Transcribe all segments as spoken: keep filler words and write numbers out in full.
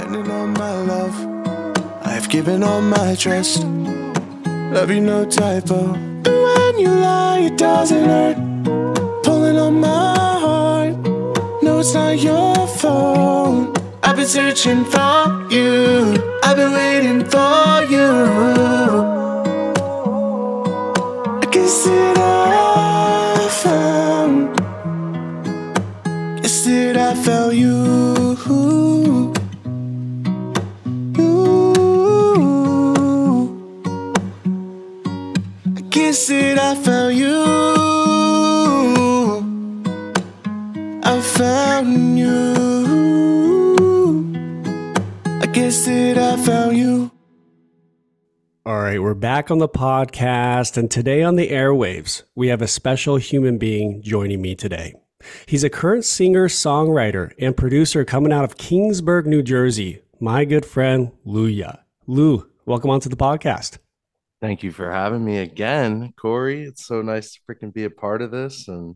spending all my love. I've given all my trust. Love you, no typo. And when you lie, it doesn't hurt. Pulling on my heart. No, it's not your fault. I've been searching for you. I've been waiting for you. I guess that I found. Guess that I found you. You. I guess that I found you. I found you. I guess that I found you. All right, we're back on the podcast, and today on the airwaves, we have a special human being joining me today. He's a current singer, songwriter, and producer coming out of Kingsburg, New Jersey. My good friend, Luya. Lou, welcome onto the podcast. Thank you for having me again, Corey. It's so nice to freaking be a part of this, and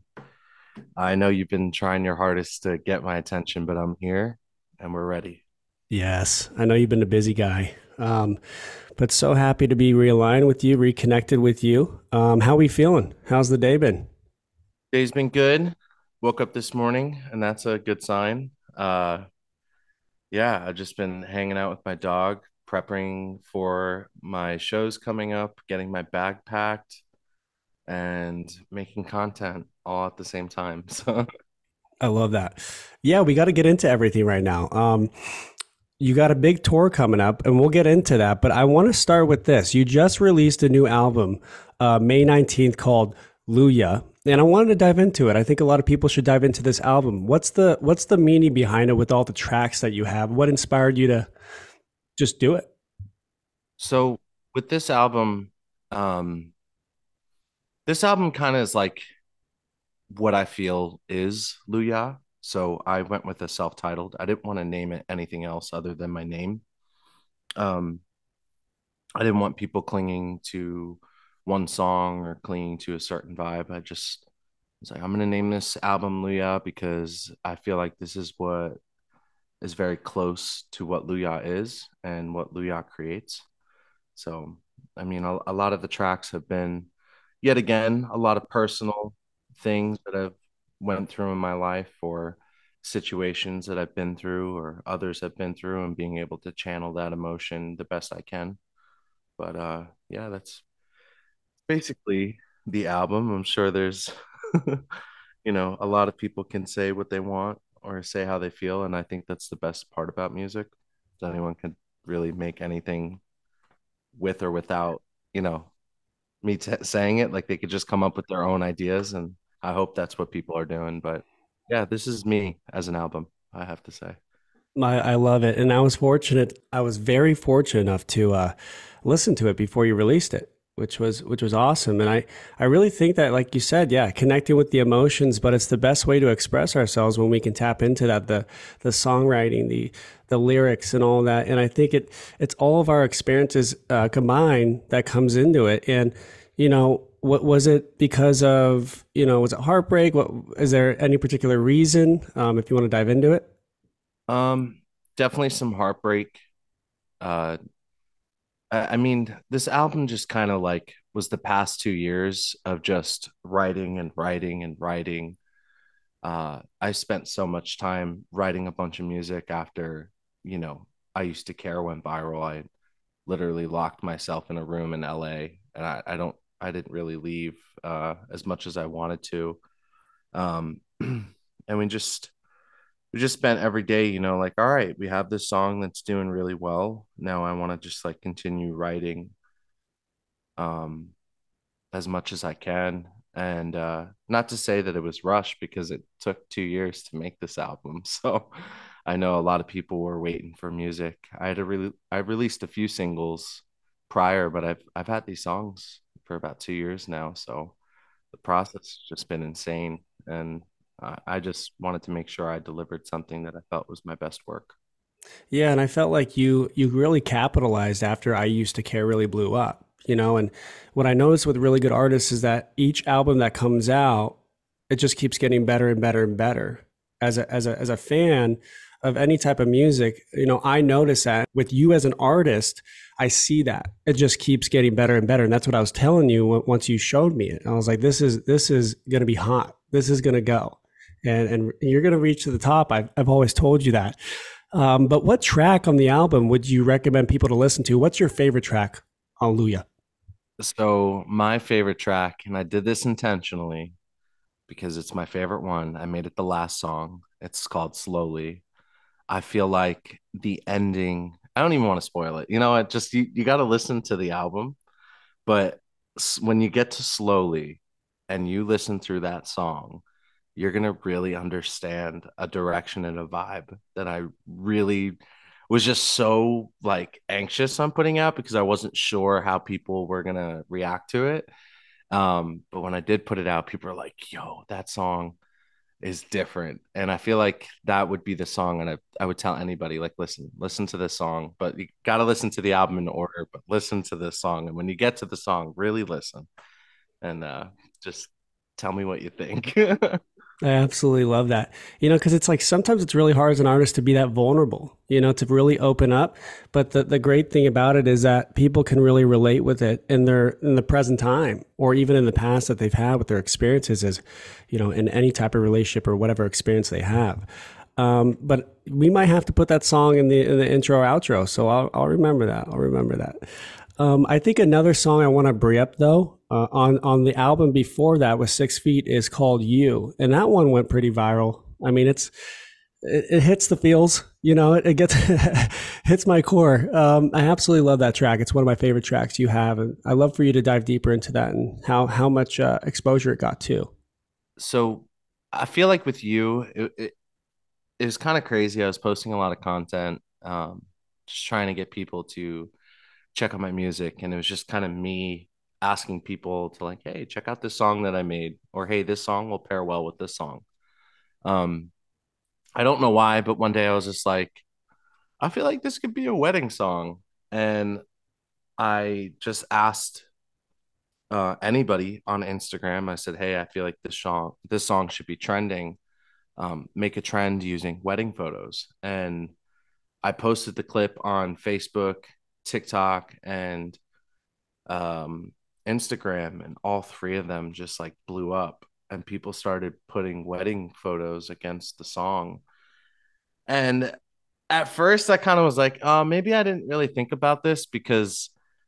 I know you've been trying your hardest to get my attention, but I'm here, and we're ready. Yes, I know you've been a busy guy, um, but so happy to be realigned with you, reconnected with you. Um, how are we feeling? How's the day been? Day's been good. Woke up this morning, and that's a good sign. Uh, yeah, I've just been hanging out with my dog, prepping for my shows coming up, getting my bag packed, and making content all at the same time. So I love that. Yeah, we got to get into everything right now. Um, you got a big tour coming up, and we'll get into that. But I want to start with this. You just released a new album, uh, May nineteenth, called Luya, and I wanted to dive into it. I think a lot of people should dive into this album. What's the what's the meaning behind it with all the tracks that you have? What inspired you to just do it? So with this album, um, this album kind of is like what I feel is Luya. So I went with a self-titled. I didn't want to name it anything else other than my name. Um, I didn't want people clinging to one song or clinging to a certain vibe. I just was like, I'm going to name this album Luya because I feel like this is what is very close to what Luya is and what Luya creates. So, I mean, a, a lot of the tracks have been, yet again, a lot of personal things that I've went through in my life or situations that I've been through or others have been through and being able to channel that emotion the best I can. But uh, yeah, that's basically the album. I'm sure there's, you know, a lot of people can say what they want or say how they feel. And I think that's the best part about music. Anyone can really make anything with or without, you know, me t- saying it. Like they could just come up with their own ideas. And I hope that's what people are doing. But yeah, this is me as an album, I have to say. I, I love it. And I was fortunate. I was very fortunate enough to uh, listen to it before you released it, which was which was awesome. And I, I really think that, like you said, yeah, connecting with the emotions, but it's the best way to express ourselves when we can tap into that, the the songwriting, the the lyrics and all that. And I think it it's all of our experiences uh, combined that comes into it. And, you know, what was it because of, you know, was it heartbreak? What is there any particular reason, um, if you want to dive into it? Um, definitely some heartbreak. Uh, I, I mean, this album just kind of like was the past two years of just writing and writing and writing. Uh, I spent so much time writing a bunch of music after, you know, I used to care went viral. I literally locked myself in a room in L A and I, I don't, I didn't really leave uh, as much as I wanted to. Um, and we just, we just spent every day, you know, like, all right, we have this song that's doing really well. Now I want to just like continue writing um, as much as I can. And uh, not to say that it was rushed because it took two years to make this album. So I know a lot of people were waiting for music. I had a really, I released a few singles prior, but I've I've had these songs for about two years now. So the process has just been insane. And uh, I just wanted to make sure I delivered something that I felt was my best work. Yeah, and I felt like you you really capitalized after I Used to Care really blew up, you know, and what I noticed with really good artists is that each album that comes out, it just keeps getting better and better and better as a as a as a fan of any type of music, you know, I notice that with you as an artist, I see that it just keeps getting better and better. And that's what I was telling you once you showed me it. I was like, this is this is going to be hot. This is going to go, and and you're going to reach to the top. I've I've always told you that. Um, but what track on the album would you recommend people to listen to? What's your favorite track on Luya? So my favorite track, and I did this intentionally because it's my favorite one. I made it the last song. It's called Slowly. I feel like the ending, I don't even want to spoil it. You know, it just you, you got to listen to the album. But when you get to Slowly and you listen through that song, you're going to really understand a direction and a vibe that I really was just so like anxious on putting out because I wasn't sure how people were going to react to it. Um, but when I did put it out, people are like, yo, that song is different. And I feel like that would be the song. And I, I would tell anybody, like, listen, listen to this song, but you got to listen to the album in order, but listen to this song. And when you get to the song, really listen and uh, just tell me what you think. I absolutely love that. You know, because it's like sometimes it's really hard as an artist to be that vulnerable, you know, to really open up. But the, the great thing about it is that people can really relate with it in their in the present time or even in the past that they've had with their experiences as, you know, in any type of relationship or whatever experience they have. Um, but we might have to put that song in the in the intro or outro. So I'll I'll remember that. I'll remember that. Um, I think another song I want to bring up though uh, on on the album before that with Six Feet is called You, and that one went pretty viral. I mean, it's it, it hits the feels, you know, it, it gets hits my core. Um, I absolutely love that track. It's one of my favorite tracks you have, and I love for you to dive deeper into that and how how much uh, exposure it got too. So I feel like with you, it, it, it was kind of crazy. I was posting a lot of content, um, just trying to get people to check out my music, and it was just kind of me asking people to like, hey, check out this song that I made, or hey, this song will pair well with this song. um I don't know why, but one day I was just like, I feel like this could be a wedding song. And I just asked uh anybody on Instagram. I said, hey, I feel like this song this song should be trending. Um make a trend using wedding photos. And I posted the clip on Facebook, TikTok, and um, Instagram, and all three of them just like blew up. And people started putting wedding photos against the song. And at first, I kind of was like, oh, maybe I didn't really think about this because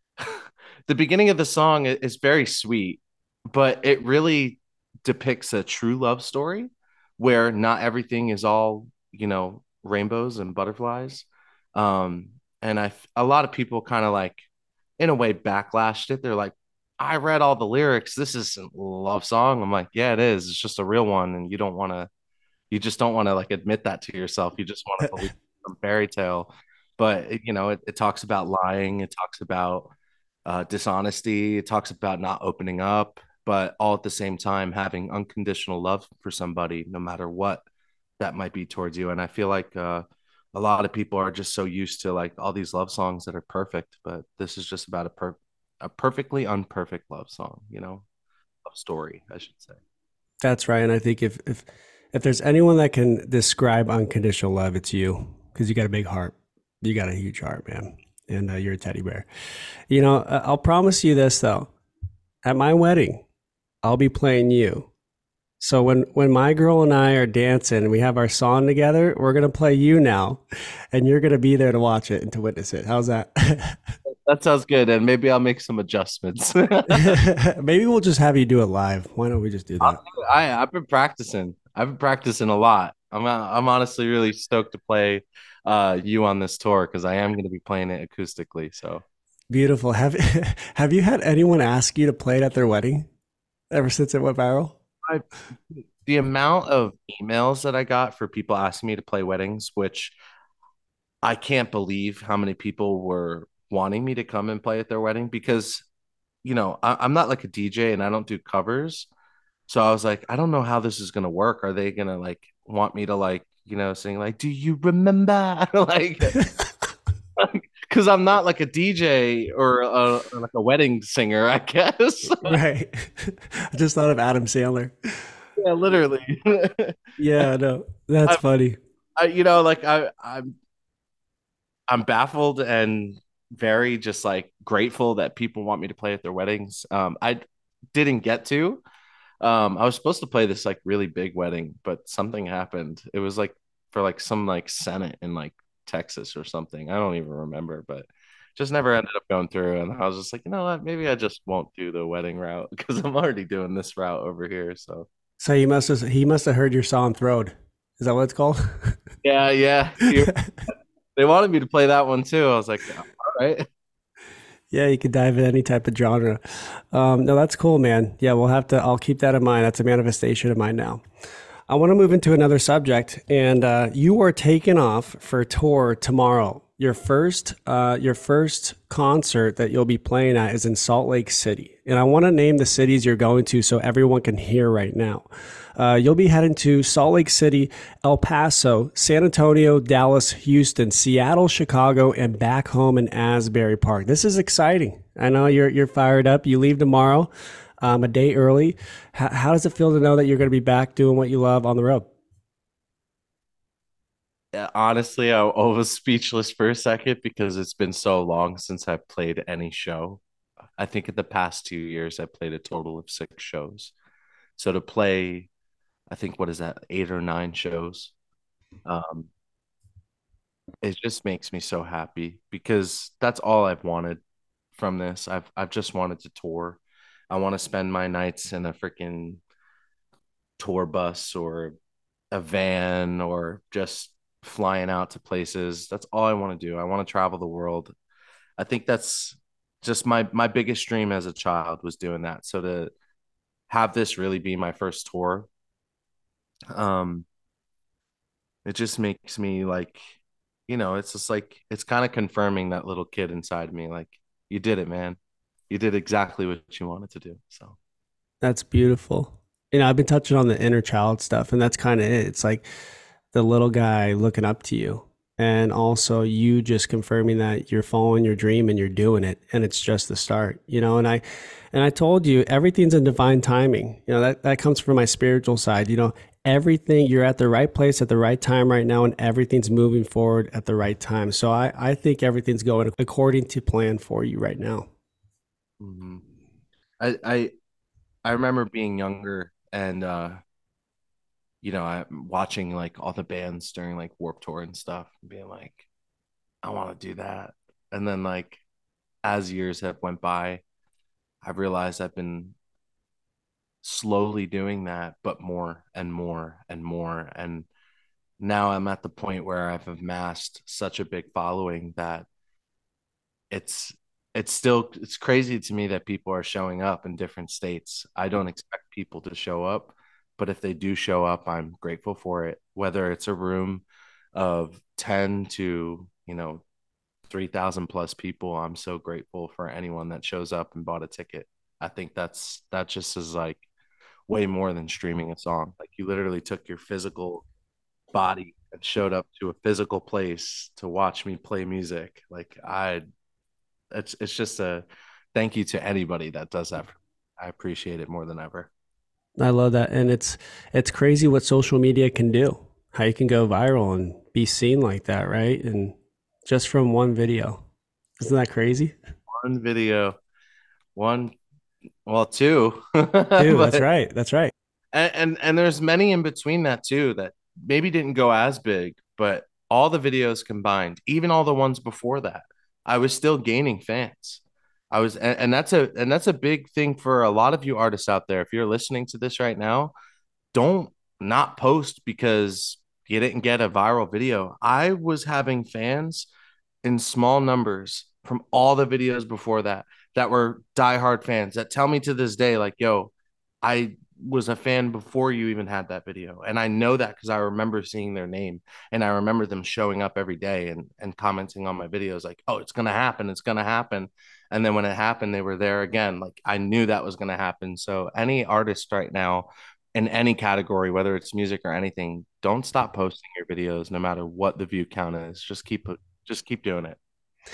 the beginning of the song is very sweet, but it really depicts a true love story where not everything is all, you know, rainbows and butterflies. Um, and I, a lot of people kind of like, in a way, backlashed it. They're like, I read all the lyrics. This isn't a love song. I'm like, yeah, it is. It's just a real one. And you don't want to, you just don't want to like admit that to yourself. You just want to believe some fairy tale. But, you know, it, it talks about lying. It talks about uh, dishonesty. It talks about not opening up, but all at the same time having unconditional love for somebody, no matter what that might be towards you. And I feel like uh, a lot of people are just so used to like all these love songs that are perfect, but this is just about a per a perfectly unperfect love song, you know, love story, I should say. That's right. And I think if if if there's anyone that can describe unconditional love, it's you because you got a big heart. You got a huge heart, man, and uh, you're a teddy bear. You know, uh, I'll promise you this though. At my wedding, I'll be playing you. So when when my girl and I are dancing and we have our song together, we're gonna play you now, and you're gonna be there to watch it and to witness it. How's that? That sounds good, and maybe I'll make some adjustments. Maybe we'll just have you do it live. Why don't we just do that? I I've been practicing. I've been practicing a lot. I'm uh, I'm honestly really stoked to play uh you on this tour because I am going to be playing it acoustically. So Beautiful. Have have you had anyone ask you to play it at their wedding ever since it went viral? I, the amount of emails that I got for people asking me to play weddings, which I can't believe how many people were wanting me to come and play at their wedding because, you know, I, I'm not like a D J and I don't do covers. So I was like, I don't know how this is gonna work. Are they gonna like want me to like, you know, sing like, do you remember? Like, because I'm not like a D J or, a, or like a wedding singer, I guess. Right. I just thought of Adam Sandler. Yeah, literally. Yeah, no, that's I, funny. I, you know, like I, I'm, I'm baffled and very just like grateful that people want me to play at their weddings. Um, I didn't get to. Um, I was supposed to play this like really big wedding, but something happened. It was like for like some like Senate in like Texas or something. I don't even remember, but just never ended up going through. And I was just like, you know what? Maybe I just won't do the wedding route because I'm already doing this route over here. So So he must have he must have heard your song "Throwed." Is that what it's called? yeah, yeah. You, they wanted me to play that one too. I was like, all right. Yeah, you could dive in any type of genre. Um, no, that's cool, man. Yeah, we'll have to. I'll keep that in mind. That's a manifestation of mine now. I want to move into another subject, and uh, you are taking off for tour tomorrow. Your first, uh, your first concert that you'll be playing at is in Salt Lake City, and I want to name the cities you're going to so everyone can hear right now. Uh, you'll be heading to Salt Lake City, El Paso, San Antonio, Dallas, Houston, Seattle, Chicago, and back home in Asbury Park. This is exciting. I know you're you're fired up. You leave tomorrow, um, a day early. How, how does it feel to know that you're going to be back doing what you love on the road? Yeah, honestly, I, I was speechless for a second because it's been so long since I played any show. I think in the past two years, I played a total of six shows. So to play, I think what is that, eight or nine shows? Um, it just makes me so happy because that's all I've wanted from this. I've I've just wanted to tour. I want to spend my nights in a freaking tour bus or a van or just flying out to places. That's all I want to do. I want to travel the world. I think that's just my my biggest dream as a child was doing that. So to have this really be my first tour, um, it just makes me like, you know, it's just like it's kind of confirming that little kid inside me, like, you did it, man. You did exactly what you wanted to do. So That's beautiful. You know, I've been touching on the inner child stuff, and that's kind of it. It's like the little guy looking up to you, and also you just confirming that you're following your dream and you're doing it, and it's just the start. You know, and I, and I told you everything's in divine timing. You know that that comes from my spiritual side. You know, everything you're at the right place at the right time right now, and everything's moving forward at the right time. So I I think everything's going according to plan for you right now. mhm. I I I remember being younger and uh you know, I'm watching like all the bands during like Warp Tour and stuff and being like, I want to do that. And then like as years have went by, I've realized I've been slowly doing that, but more and more and more. And now I'm at the point where I've amassed such a big following that it's it's still it's crazy to me that people are showing up in different states. I don't expect people to show up, but if they do show up, I'm grateful for it. Whether it's a room of ten to, you know, three thousand plus people, I'm so grateful for anyone that shows up and bought a ticket. I think that's that just is like way more than streaming a song. Like you literally took your physical body and showed up to a physical place to watch me play music. Like I it's it's just a thank you to anybody that does that. I appreciate it more than ever. I love that. And it's it's crazy what social media can do. How you can go viral and be seen like that, right? And just from one video. Isn't that crazy? One video, one, well, two, Dude, that's but right. That's right. and, and and there's many in between that too that maybe didn't go as big, but all the videos combined, even all the ones before that, I was still gaining fans. I was, and, and that's a and that's a big thing for a lot of you artists out there. If you're listening to this right now, don't not post because you didn't get a viral video. I was having fans in small numbers from all the videos before that that were diehard fans that tell me to this day, like, yo, I was a fan before you even had that video. And I know that because I remember seeing their name and I remember them showing up every day and, and commenting on my videos, like, oh, it's going to happen. It's going to happen. And then when it happened, they were there again. Like I knew that was going to happen. So any artist right now in any category, whether it's music or anything, don't stop posting your videos no matter what the view count is. Just keep just keep doing it.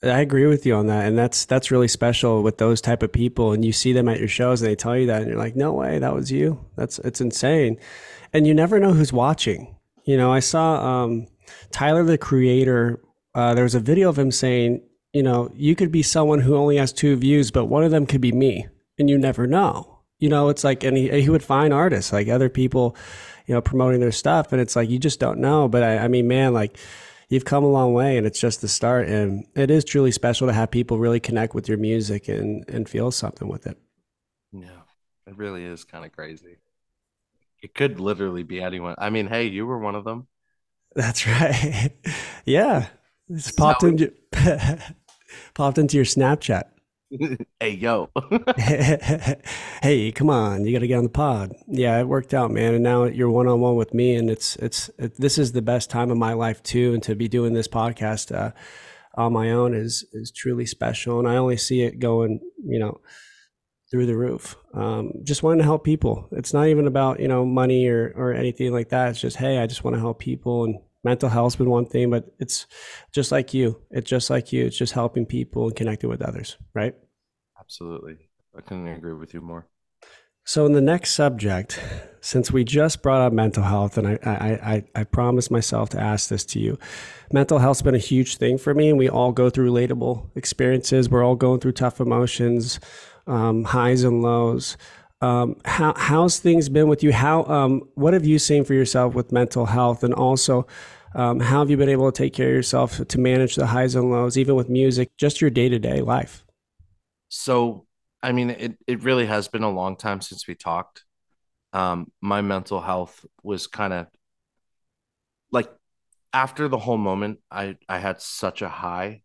I agree with you on that, and that's that's really special with those type of people. And you see them at your shows, and they tell you that, and you're like, "No way, that was you." That's it's insane, and you never know who's watching. You know, I saw um, Tyler the Creator. Uh, there was a video of him saying, you know, you could be someone who only has two views, but one of them could be me, and you never know. You know, it's like, and he, he would find artists like other people, you know, promoting their stuff, and it's like you just don't know. But I, I mean, man, like you've come a long way, and it's just the start, and it is truly special to have people really connect with your music and and feel something with it. Yeah, it really is kind of crazy. It could literally be anyone. I mean, hey, you were one of them. That's right. Yeah, it's This is how popped into popped into your Snapchat. we- Hey, yo. Hey, come on, you got to get on the pod. Yeah, it worked out, man. And now you're one on one with me, and it's it's it, this is the best time of my life too. And to be doing this podcast uh, on my own is is truly special. And I only see it going, you know, through the roof. Um, just wanting to help people. It's not even about, you know, money or or anything like that. It's just, hey, I just want to help people. And mental health's been one thing, but it's just like you. It's just like you. It's just helping people and connecting with others, right? Absolutely. I couldn't agree with you more. So in the next subject, since we just brought up mental health, and I, I, I, I promised myself to ask this to you, mental health's been a huge thing for me, and we all go through relatable experiences. We're all going through tough emotions, um, highs and lows. Um, how, how's things been with you? How, um, what have you seen for yourself with mental health? And also, um, how have you been able to take care of yourself to manage the highs and lows, even with music, just your day-to-day life? So, I mean, it, it really has been a long time since we talked. Um, my mental health was kind of like after the whole moment, I, I had such a high.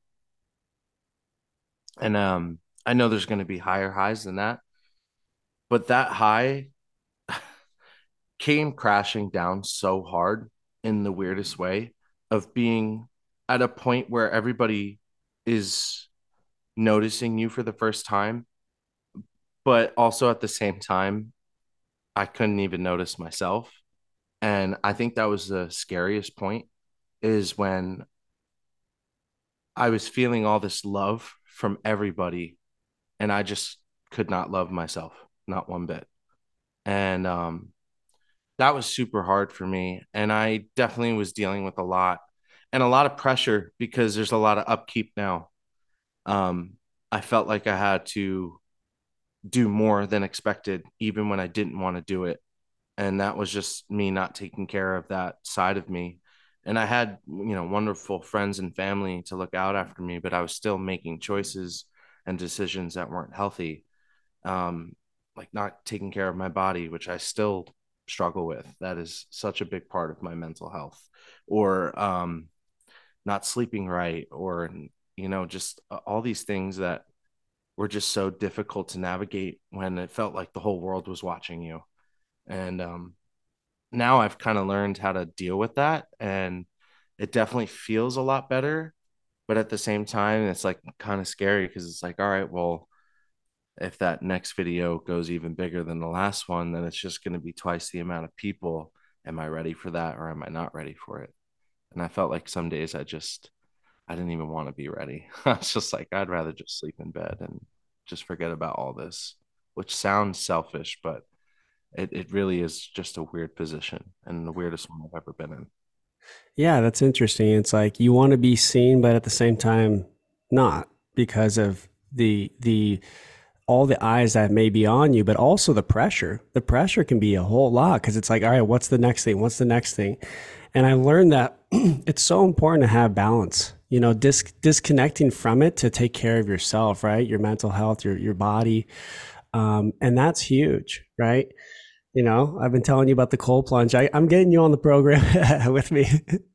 And um, I know there's going to be higher highs than that, but that high came crashing down so hard in the weirdest way of being at a point where everybody is noticing you for the first time, but also at the same time, I couldn't even notice myself. And I think that was the scariest point is when I was feeling all this love from everybody and I just could not love myself, not one bit. And um, that was super hard for me. And I definitely was dealing with a lot and a lot of pressure because there's a lot of upkeep now. Um, I felt like I had to do more than expected, even when I didn't want to do it. And that was just me not taking care of that side of me. And I had, you know, wonderful friends and family to look out after me, but I was still making choices and decisions that weren't healthy. Um, like not taking care of my body, which I still struggle with. That is such a big part of my mental health. Or um, not sleeping right, or, you know, just all these things that were just so difficult to navigate when it felt like the whole world was watching you. And um, now I've kind of learned how to deal with that. And it definitely feels a lot better. But at the same time, it's like kind of scary because it's like, all right, well, if that next video goes even bigger than the last one, then it's just going to be twice the amount of people. Am I ready for that or am I not ready for it? And I felt like some days I just, I didn't even want to be ready. I was just like, I'd rather just sleep in bed and just forget about all this, which sounds selfish, but it, it really is just a weird position and the weirdest one I've ever been in. Yeah, that's interesting. It's like you want to be seen, but at the same time, not because of the the all the eyes that may be on you, but also the pressure. The pressure can be a whole lot because it's like, all right, what's the next thing? What's the next thing? And I learned that it's so important to have balance. You know, dis- disconnecting from it to take care of yourself, right? Your mental health, your your body, um, and that's huge, right? You know, I've been telling you about the cold plunge. I, I'm getting you on the program with me.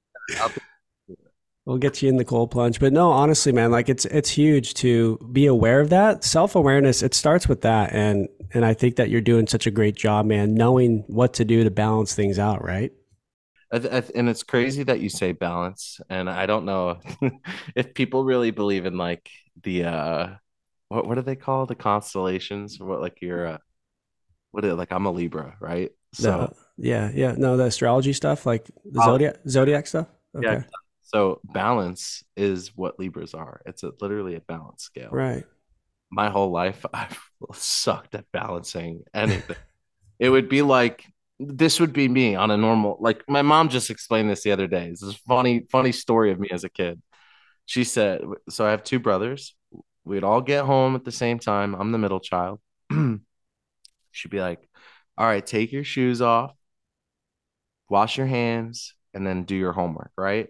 We'll get you in the cold plunge. But no, honestly, man, like it's it's huge to be aware of that. Self-awareness, it starts with that. And and I think that you're doing such a great job, man, knowing what to do to balance things out, right? I th- I th- and it's crazy that you say balance. And I don't know if people really believe in like the, uh, what, what do they call the constellations? What, like you're, uh, what is it? Like I'm a Libra, right? The So, yeah, yeah. No, the astrology stuff, like the oh, zodiac zodiac stuff. yeah, Okay. So balance is what Libras are. It's a, literally a balance scale. Right. My whole life, I've sucked at balancing anything. It would be like this would be me on a normal. Like my mom just explained this the other day. It's this funny, funny story of me as a kid. She said, so I have two brothers. We'd all get home at the same time. I'm the middle child. She'd be like, all right, take your shoes off, wash your hands, and then do your homework, right?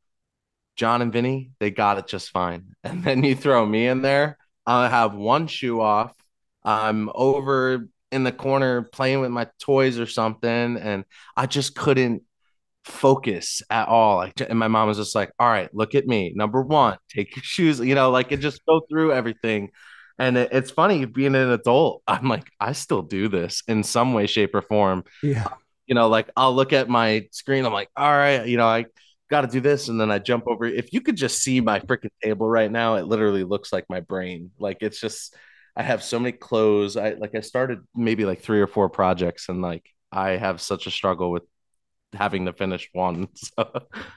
John and Vinny, they got it just fine. And then you throw me in there, I have one shoe off. I'm over in the corner playing with my toys or something, and I just couldn't focus at all. Like, and my mom was just like, "All right, look at me. Number one, take your shoes." You know, like it just go through everything. And it, it's funny being an adult. I'm like, I still do this in some way, shape, or form. Yeah. You know, like I'll look at my screen. I'm like, all right, you know, I got to do this, and then I jump over. If you could just see my freaking table right now, it literally looks like my brain. Like it's just, I have so many clothes. I like I started maybe like three or four projects, and like I have such a struggle with having to finish one. So.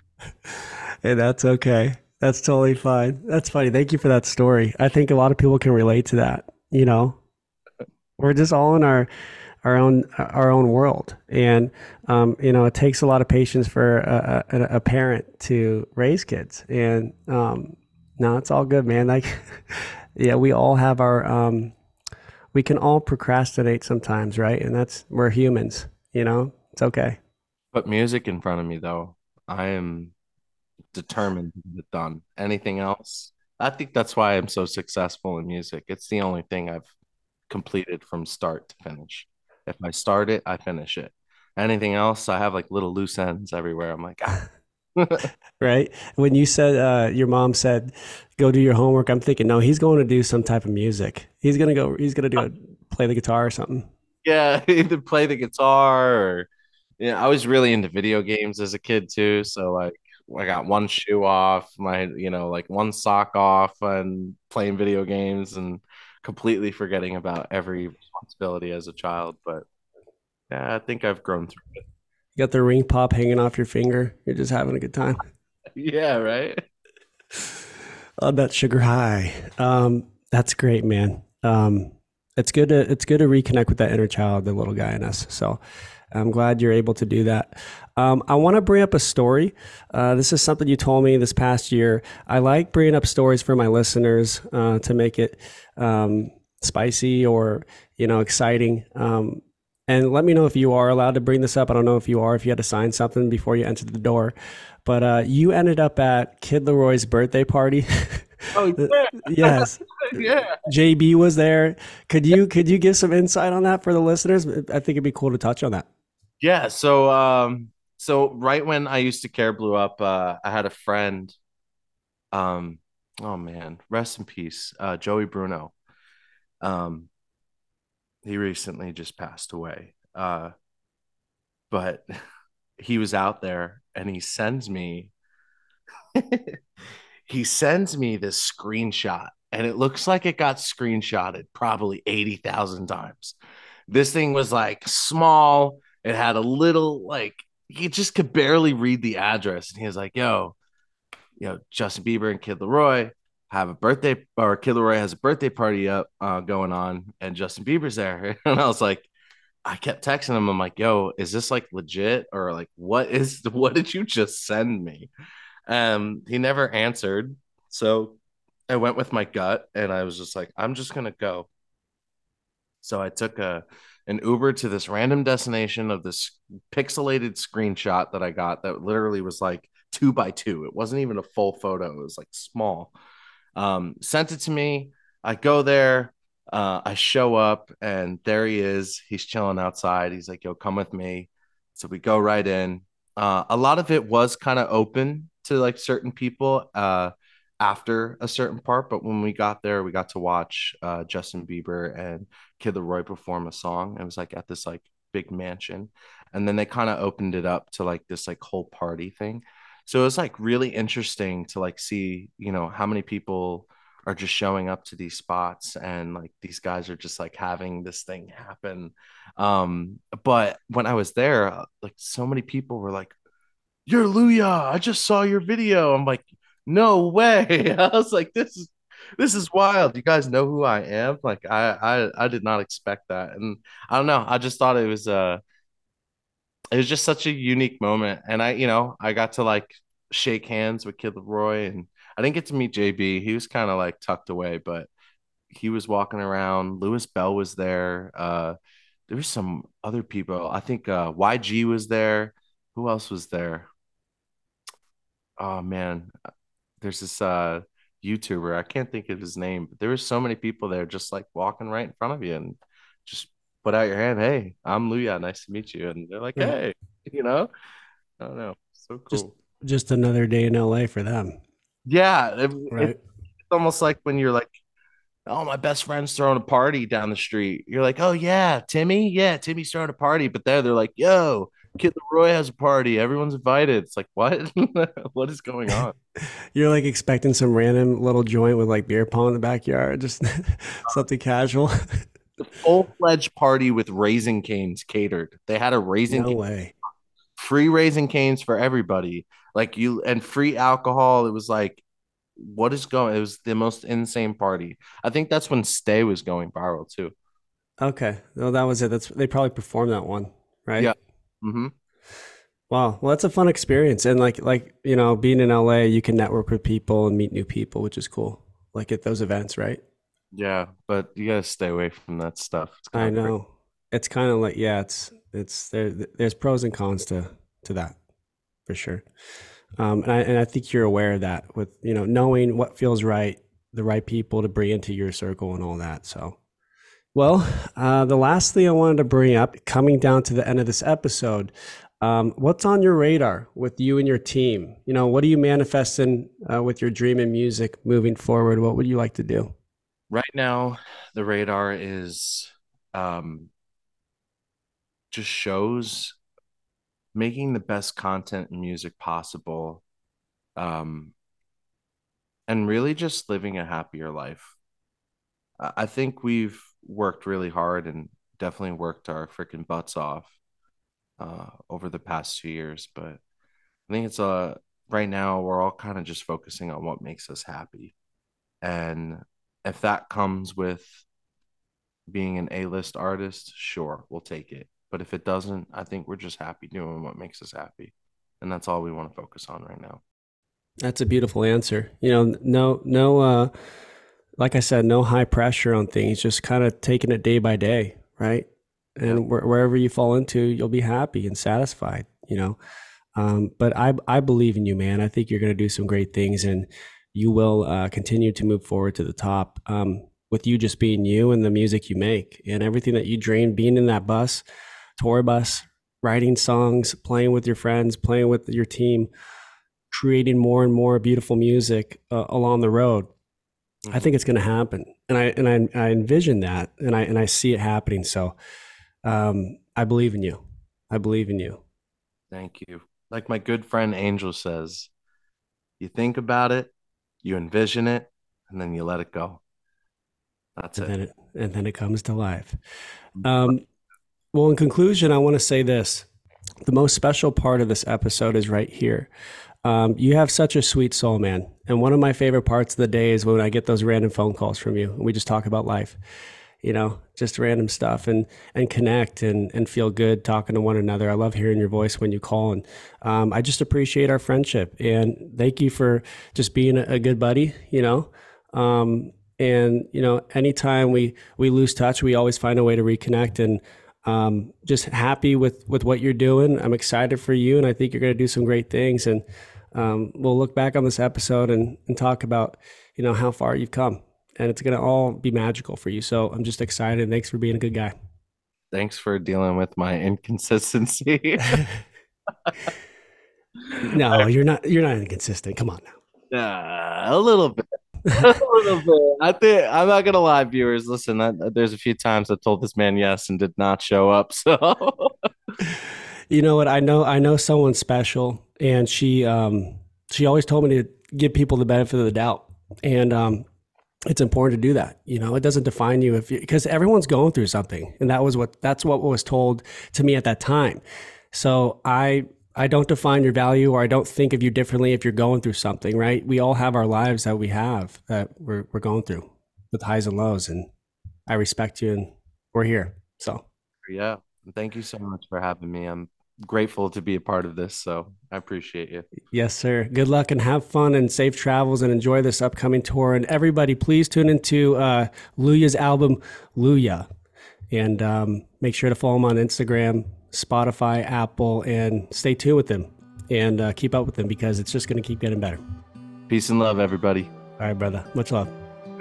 Hey, that's okay. That's totally fine. That's funny. Thank you for that story. I think a lot of people can relate to that. You know, we're just all in our our own our own world, and um, you know, it takes a lot of patience for a, a, a parent to raise kids. And um, no, it's all good, man. Like, yeah, we all have our um, we can all procrastinate sometimes, right? And that's we're humans. You know, it's okay. Put music in front of me though. I am determined to get it done. Anything else? I think that's why I'm so successful in music. It's the only thing I've completed from start to finish. If I start it, I finish it. Anything else, I have like little loose ends everywhere. I'm like, ah. Right? When you said uh, your mom said, "Go do your homework," I'm thinking, no, he's going to do some type of music. He's gonna go. He's gonna do it, play the guitar or something. Yeah, either play the guitar or yeah, I was really into video games as a kid too. So like I got one shoe off, my you know, like one sock off and playing video games and completely forgetting about every responsibility as a child. But yeah, I think I've grown through it. You got the ring pop hanging off your finger. You're just having a good time Yeah, right. on that sugar high. Um, that's great, man. Um, it's good to it's good to reconnect with that inner child, the little guy in us. So I'm glad you're able to do that. Um, I want to bring up a story. Uh, this is something you told me this past year. I like bringing up stories for my listeners uh, to make it um, spicy or you know exciting. Um, and let me know if you are allowed to bring this up. I don't know if you are, if you had to sign something before you entered the door. But uh, you ended up at Kid Leroy's birthday party. Oh yeah, Yes, yeah. J B was there. Could you could you give some insight on that for the listeners? I think it'd be cool to touch on that. Yeah. So um so right when I used to care blew up, uh I had a friend, um, oh man, rest in peace, uh Joey Bruno. Um he recently just passed away. Uh, but he was out there and he sends me he sends me this screenshot and it looks like it got screenshotted probably eighty thousand times. This thing was like small. It had a little like you just could barely read the address. And he was like, yo, you know, Justin Bieber and Kid Leroy have a birthday, or Kid Leroy has a birthday party up uh, going on, and Justin Bieber's there. And I was like, I kept texting him. I'm like, yo, is this like legit or like what is what did you just send me? Um, he never answered. So I went with my gut and I was just like, I'm just gonna go. So I took a an Uber to this random destination of this pixelated screenshot that I got that literally was like two by two. It wasn't even a full photo. It was like small. Um, sent it to me. I go there. Uh, I show up and there he is. He's chilling outside. He's like, yo, come with me. So we go right in. Uh, a lot of it was kind of open to like certain people uh, after a certain part. But when we got there, we got to watch uh, Justin Bieber and Kid Leroy perform a song. It was like at this like big mansion. And then they kind of opened it up to like this like whole party thing. So it was like really interesting to like see, you know, how many people are just showing up to these spots and like these guys are just like having this thing happen. Um, but when I was there, uh, like so many people were like, "You're Luya. I just saw your video." I'm like, "No way." I was like, "This is this is wild. You guys know who I am?" Like I I I did not expect that. And I don't know. I just thought it was uh it was just such a unique moment. And I, you know, I got to like shake hands with Kid Leroy, and I didn't get to meet J B. He was kind of like tucked away, but he was walking around. Lewis Bell was there. Uh, there was some other people. I think uh, Y G was there. Who else was there? Oh man, there's this uh, YouTuber. I can't think of his name, but there were so many people there, just like walking right in front of you, and just put out your hand. Hey, I'm Luya. Nice to meet you. And they're like, Right. hey, you know, I don't know, so Just cool. just another day in L A for them. Yeah, it, it's Right. almost like when you're like, oh, my best friend's throwing a party down the street. You're like, oh yeah, Timmy, yeah, Timmy's throwing a party. But there, they're like, yo, Kid Leroy has a party. Everyone's invited. It's like, what? What is going on? You're like expecting some random little joint with like beer pong in the backyard, just something casual. The full fledged party with Raising Canes catered. They had a Raising No Cane, way. free Raising Canes for everybody. Like you and free alcohol. It was like, what is going? It was the most insane party. I think that's when Stay was going viral too. Okay. Well, that was it. That's they probably performed that one, right? Yeah. Hmm. Wow. Well, that's a fun experience. And like like, you know, being in L A, you can network with people and meet new people, which is cool. Like at those events, right? Yeah, but you gotta stay away from that stuff. It's kind I of crazy. know. It's kind of like yeah, it's it's there there's pros and cons to to that for sure. Um, and I and I think you're aware of that with, you know, knowing what feels right, the right people to bring into your circle and all that. So well, uh, the last thing I wanted to bring up, coming down to the end of this episode, um, what's on your radar with you and your team? You know, what are you manifesting uh, with your dream in music moving forward? What would you like to do? Right now, the radar is um just shows, making the best content and music possible, um, and really just living a happier life. I I think we've worked really hard and definitely worked our freaking butts off uh, over the past two years, but I think it's uh right now we're all kind of just focusing on what makes us happy. And if that comes with being an A-list artist, sure, we'll take it. But if it doesn't, I think we're just happy doing what makes us happy. And that's all we want to focus on right now. That's a beautiful answer. You know, no, no, uh, like I said, no high pressure on things, just kind of taking it day by day, right? Yeah. And wh- wherever you fall into, you'll be happy and satisfied, you know? Um, but I, I believe in you, man. I think you're going to do some great things and you will uh, continue to move forward to the top um, with you just being you and the music you make and everything that you dream, being in that bus, tour bus, writing songs, playing with your friends, playing with your team, creating more and more beautiful music uh, along the road. I Mhm. think it's going to happen, and I and I, I envision that, and I and I see it happening. So, um, I believe in you. I believe in you, Thank you. Like my good friend Angel says, you think about it, you envision it, and then you let it go. That's and it. then it and then it comes to life. Um, well, in conclusion, I want to say this: the most special part of this episode is right here. Um, you have such a sweet soul, man. And one of my favorite parts of the day is when I get those random phone calls from you and we just talk about life, you know, just random stuff and, and connect and, and feel good talking to one another. I love hearing your voice when you call. And um, I just appreciate our friendship. And thank you for just being a, a good buddy, you know. Um, and, you know, anytime we, we lose touch, we always find a way to reconnect. And um, just happy with, with what you're doing. I'm excited for you. And I think you're going to do some great things. And um, we'll look back on this episode and, and talk about, you know, how far you've come and it's going to all be magical for you. So I'm just excited. Thanks for being a good guy. Thanks for dealing with my inconsistency. No, you're not, you're not inconsistent. Come on Yeah, a little bit. A little bit. I think I'm not gonna lie, viewers. Listen, I, there's a few times I told this man yes and did not show up. So now. You know what? I know, I know someone special and she, um, she always told me to give people the benefit of the doubt. And, um, it's important to do that. You know, it doesn't define you if you, because everyone's going through something. And that was what, that's what was told to me at that time. So I, I don't define your value, or I don't think of you differently if you're going through something, right? We all have our lives that we have that we're, we're going through with highs and lows, and I respect you, and we're here. So, Yeah. Thank you so much for having me. I'm grateful to be a part of this. So I appreciate you. Yes, sir. Good luck and have fun and safe travels and enjoy this upcoming tour. And everybody, please tune into uh, Luya's album, Luya. And um, make sure to follow him on Instagram, Spotify, Apple, and stay tuned with him and uh, keep up with him because it's just going to keep getting better. Peace and love, everybody. All right, brother. Much love.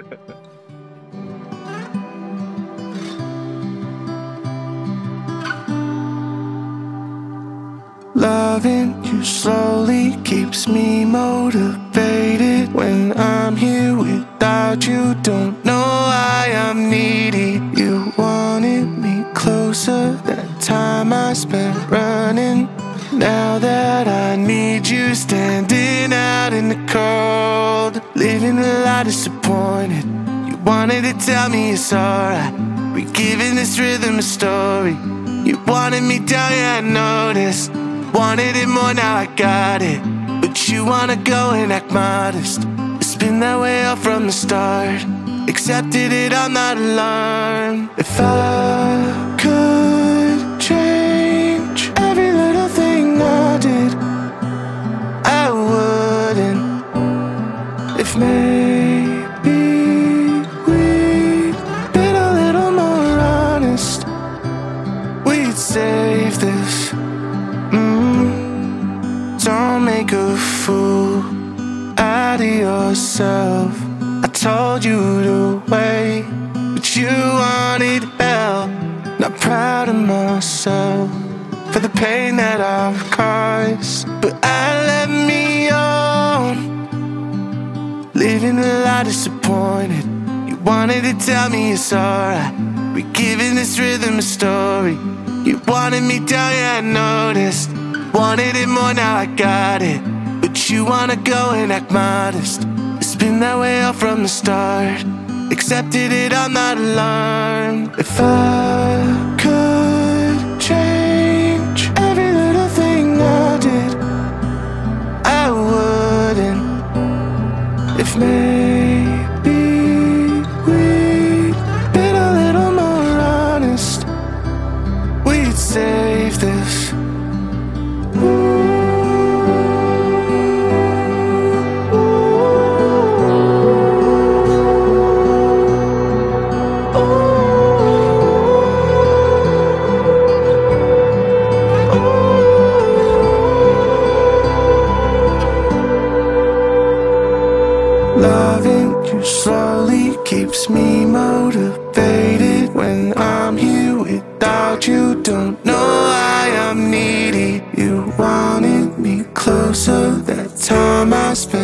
Loving you slowly keeps me motivated. When I'm here without you, don't know why I'm needy. You wanted me closer, that time I spent running. Now that I need you, standing out in the cold, living a lot disappointed. You wanted to tell me it's alright, we giving this rhythm a story. You wanted me down, yeah, I noticed. Wanted it more, now I got it. But you wanna go and act modest. It's been that way all from the start. Accepted it, I'm not alarmed. If I could change every little thing I did, I wouldn't. If maybe we'd been a little more honest, we'd save this. Don't make a fool out of yourself. I told you to wait, but you wanted help. Not proud of myself for the pain that I've caused, but I let me on. Living a lot disappointed. You wanted to tell me it's alright, we giving this rhythm a story. You wanted me down, yeah, I noticed. Wanted it more, now I got it. But you wanna go and act modest. It's been that way all from the start. Accepted it, I'm not alarmed. If I could change every little thing I did, I wouldn't. If maybe we'd been a little more honest, we'd save this. Loving you slowly keeps me motivated. When I'm here without you, don't know why I'm needy. You wanted me closer, that time I spent